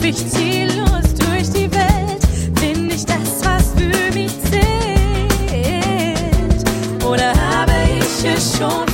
ich ziellos durch die Welt? Bin ich das, was für mich zählt? Oder habe ich es schon